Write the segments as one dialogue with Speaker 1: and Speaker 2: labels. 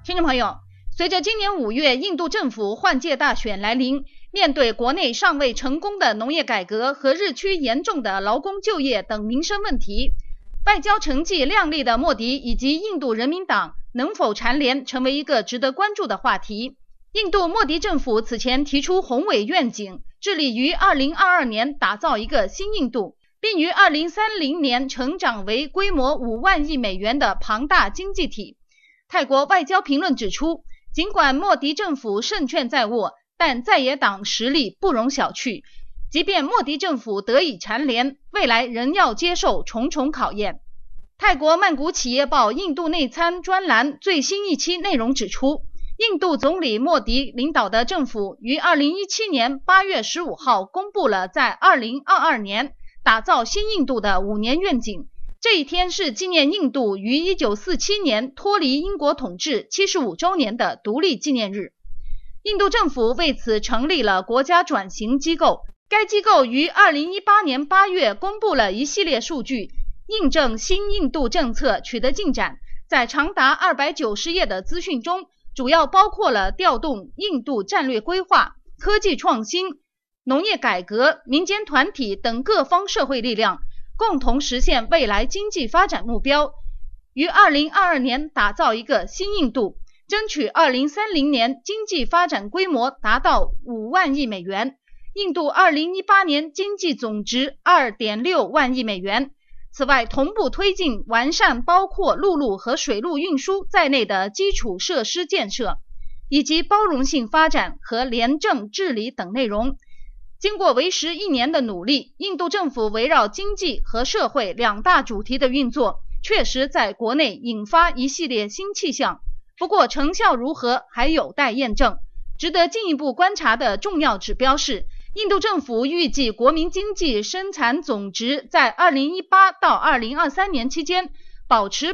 Speaker 1: 听众朋友，随着今年5月印度政府换届大选来临，面对国内尚未成功的农业改革和日趋严重的劳工就业等民生问题，外交成绩亮丽的莫迪以及印度人民党能否蝉联，成为一个值得关注的话题。印度莫迪政府此前提出宏伟愿景，致力于2022年打造一个新印度，并于2030年成长为规模5万亿美元的庞大经济体。泰国外交评论指出，尽管莫迪政府胜券在握，但在野党实力不容小觑，即便莫迪政府得以蝉联，未来仍要接受重重考验。泰国曼谷企业报印度内参专栏最新一期内容指出，印度总理莫迪领导的政府于2017年8月15号公布了在2022年打造新印度的5年愿景。这一天是纪念印度于1947年脱离英国统治75周年的独立纪念日。印度政府为此成立了国家转型机构，该机构于2018年8月公布了一系列数据，印证新印度政策取得进展。在长达290页的资讯中，主要包括了调动印度战略规划、科技创新、农业改革、民间团体等各方社会力量，共同实现未来经济发展目标，于2022年打造一个新印度，争取2030年经济发展规模达到5万亿美元，印度2018年经济总值 2.6 万亿美元。此外，同步推进完善包括陆路和水路运输在内的基础设施建设，以及包容性发展和廉政治理等内容。经过为时1年的努力，印度政府围绕经济和社会2大主题的运作，确实在国内引发一系列新气象。不过成效如何还有待验证。值得进一步观察的重要指标是，印度政府预计国民经济生产总值在2018到2023年期间保持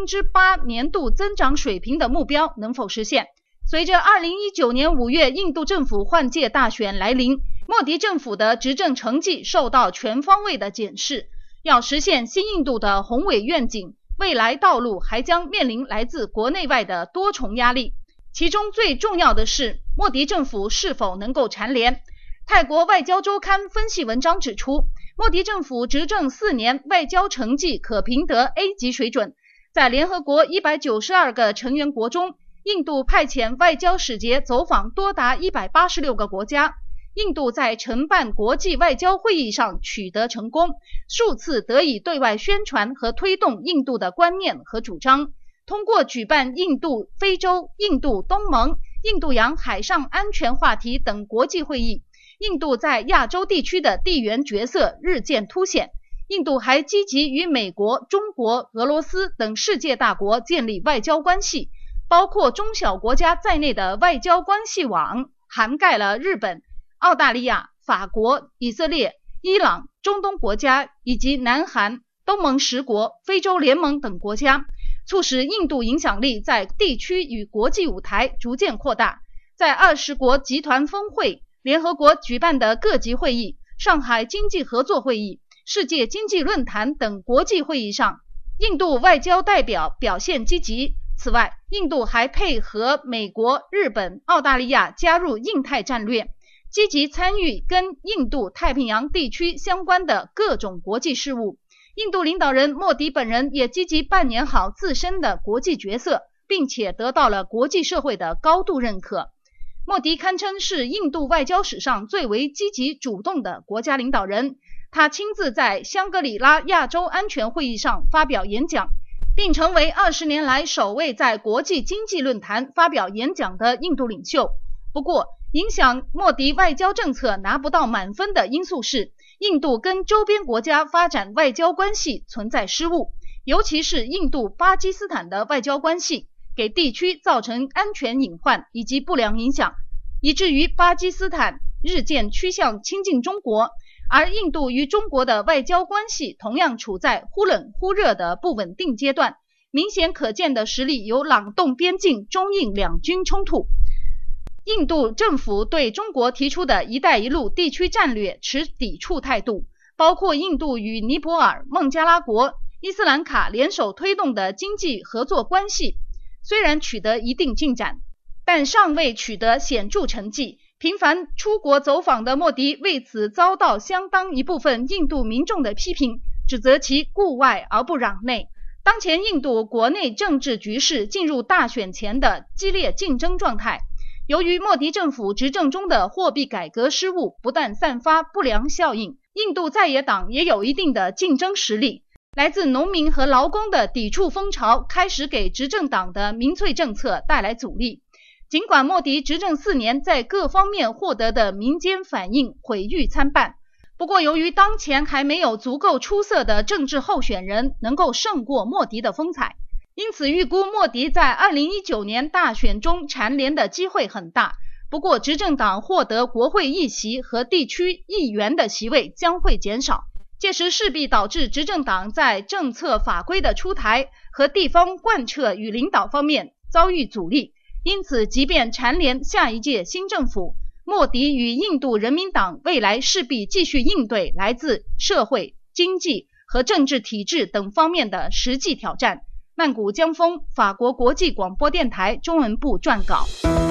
Speaker 1: 8% 年度增长水平的目标能否实现。随着2019年5月印度政府换届大选来临，莫迪政府的执政成绩受到全方位的检视，要实现新印度的宏伟愿景，未来道路还将面临来自国内外的多重压力。其中最重要的是，莫迪政府是否能够蝉联。泰国外交周刊分析文章指出，莫迪政府执政4年，外交成绩可评得 A 级水准。在联合国192个成员国中，印度派遣外交使节走访多达186个国家。印度在承办国际外交会议上取得成功，数次得以对外宣传和推动印度的观念和主张。通过举办印度、非洲、印度东盟、印度洋海上安全话题等国际会议，印度在亚洲地区的地缘角色日渐凸显。印度还积极与美国、中国、俄罗斯等世界大国建立外交关系，包括中小国家在内的外交关系网涵盖了日本、澳大利亚、法国、以色列、伊朗、中东国家以及南韩、东盟10国、非洲联盟等国家，促使印度影响力在地区与国际舞台逐渐扩大。在20国集团峰会、联合国举办的各级会议、上海经济合作会议、世界经济论坛等国际会议上，印度外交代表表现积极。此外，印度还配合美国、日本、澳大利亚加入印太战略，积极参与跟印度太平洋地区相关的各种国际事务。印度领导人莫迪本人也积极扮演好自身的国际角色，并且得到了国际社会的高度认可。莫迪堪称是印度外交史上最为积极主动的国家领导人，他亲自在香格里拉亚洲安全会议上发表演讲，并成为20年来首位在国际经济论坛发表演讲的印度领袖。不过，影响莫迪外交政策拿不到满分的因素是，印度跟周边国家发展外交关系存在失误，尤其是印度巴基斯坦的外交关系，给地区造成安全隐患以及不良影响，以至于巴基斯坦日渐趋向亲近中国，而印度与中国的外交关系同样处在忽冷忽热的不稳定阶段。明显可见的实例有朗动边境中印两军冲突。印度政府对中国提出的一带一路地区战略持抵触态度，包括印度与尼泊尔、孟加拉国、伊斯兰卡联手推动的经济合作关系。 虽然取得一定进展，但尚未取得显著成绩。频繁出国走访的莫迪为此遭到相当一部分印度民众的批评，指责其顾外而不攘内。当前印度国内政治局势进入大选前的激烈竞争状态，由于莫迪政府执政中的货币改革失误不但散发不良效应，印度在野党也有一定的竞争实力。来自农民和劳工的抵触风潮开始给执政党的民粹政策带来阻力。尽管莫迪执政4年在各方面获得的民间反应毁誉参半，不过由于当前还没有足够出色的政治候选人能够胜过莫迪的风采，因此预估莫迪在2019年大选中蝉联的机会很大。不过执政党获得国会议席和地区议员的席位将会减少，届时势必导致执政党在政策法规的出台和地方贯彻与领导方面遭遇阻力。因此即便蝉联下一届新政府，莫迪与印度人民党未来势必继续应对来自社会、经济和政治体制等方面的实际挑战。曼谷江峰，法国国际广播电台中文部撰稿。